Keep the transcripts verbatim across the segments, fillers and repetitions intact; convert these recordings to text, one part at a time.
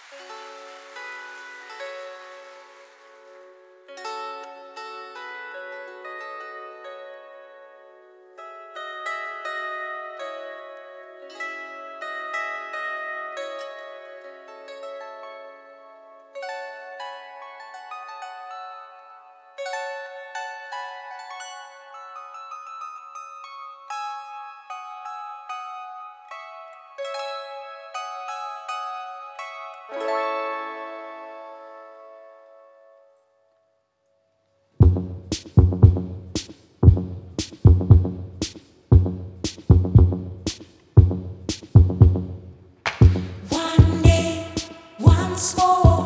One day, once more,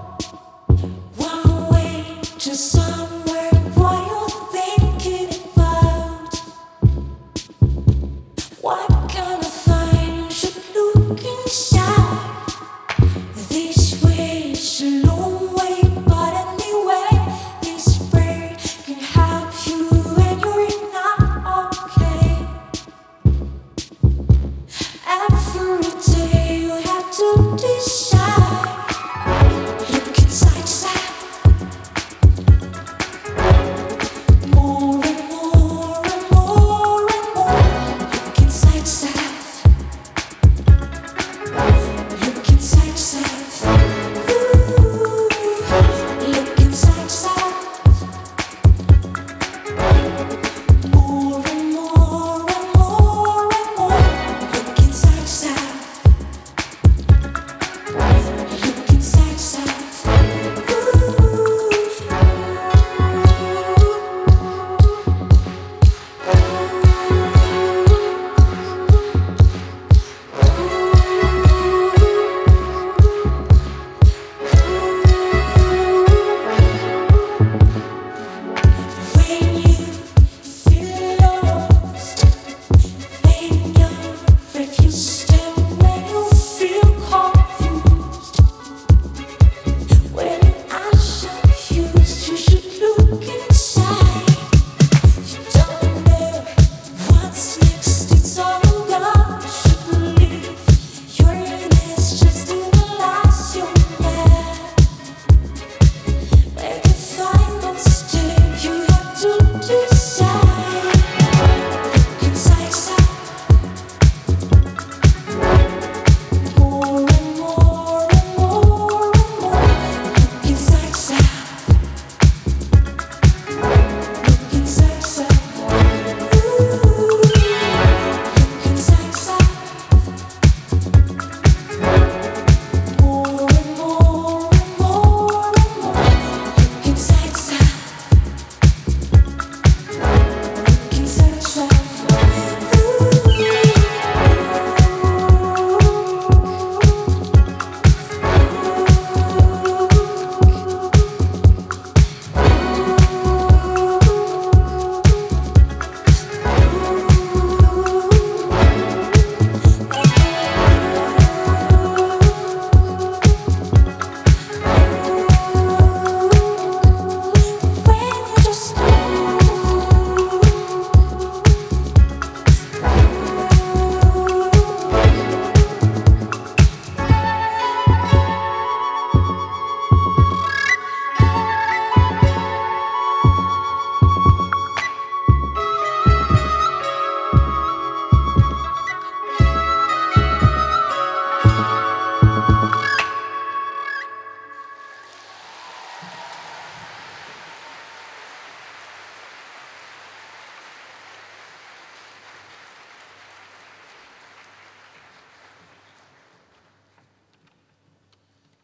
one way to somewhere. What you're thinking about? What kind of thing you should look inside? This way is a long way, but anyway, this way can help you when you're not okay. Every day you have to decide.